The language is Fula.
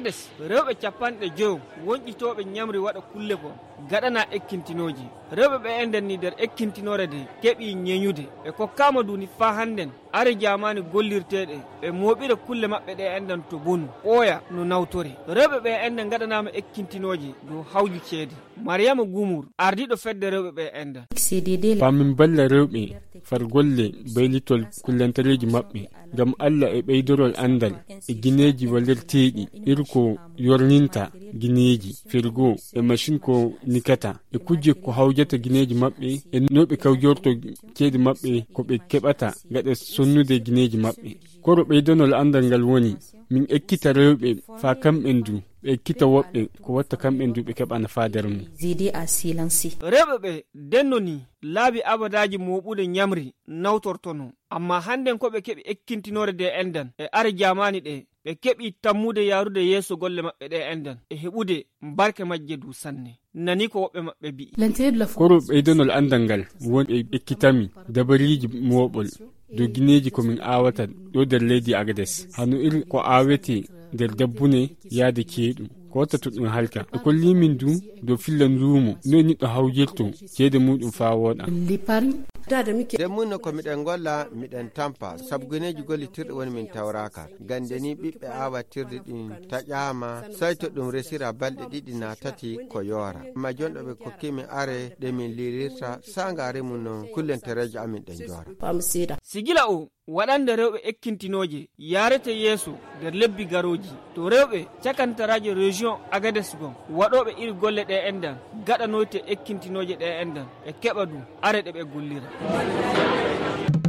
agades rewɓe capanɗe jow wonƴitoɓe ñamri waɗa kulle ko gaɗana ekkintinoji rewɓe ɓe enden ni nder ekkintinore de keeɓi ñeñude ɓe kokkama duni fa hannden are jamani gollirteɗe ɓe moɓire kulle maɓɓe ɗe enden to bonu ɓooya no nawtore rewɓe ɓe enden gaɗanama ekkintinoji dow hawju ceede mariama gumour ardiɗo fedde rewɓe ɓe enden famin balla rewɓe far golle baylitol kullantareji maɓɓe ngam allah e ɓeydorol andal e guineji wallerteɗi irko yorninta guineji firgo e machine ko nikata e kujje ko hawjata guineji maɓɓe e noɓe kawjorto ceede maɓɓe ko ɓe keɓata gaɗa sonnude guineji maɓɓe koro ɓeydonol andal ngal woni min ekkita rewɓe fa kamɓen du ɓe ekkita woɓɓe ko watta kamɓen du ɓe keɓana fadar mum rewɓe ɓe dennoni laabi abadaji moɓude ñamri nawtortono amma hannden ko ɓe keɓi ekkintinore de enden e are jamani ɗe ɓe keɓi tammude yarude yeeso golle maɓɓe ɗe enden e heɓude barke majje du sanne nani ko woɓɓe maɓɓe mbi'i koro ɓeydonol andal ngal woni ɓe ekkitami dabariji moɓol dow guineji komin awata ɗo nder leydi agades hano iri ko awete nder dabbune yaade ceeɗum ko watta to ɗum halka e kollimin du dow filla ndumo no niɗɗo hawjirto ceede muɗum fa woɗa nde munno ko miɗen golla miɗen tampa sabu gueneji gollitirɗe woni min tawraka gande ni ɓiɓɓe awatirɗe ɗin taƴama say to ɗum resira balɗe ɗiɗi na tati ko yoora amma jonɗo ɓe kokkimi are ɗe min lilirta sangare mum no kullentereji amin ɗen joora sigila o waɗande rewɓe ekkintinoje yarete yeeso nder lebbi garoji to rewɓe cakantaraje région agades gon waɗoɓe iri golle ɗe endan gaɗanoyte ekkintinoje ɗe endan e keɓa ɗum are ɗe ɓe gollira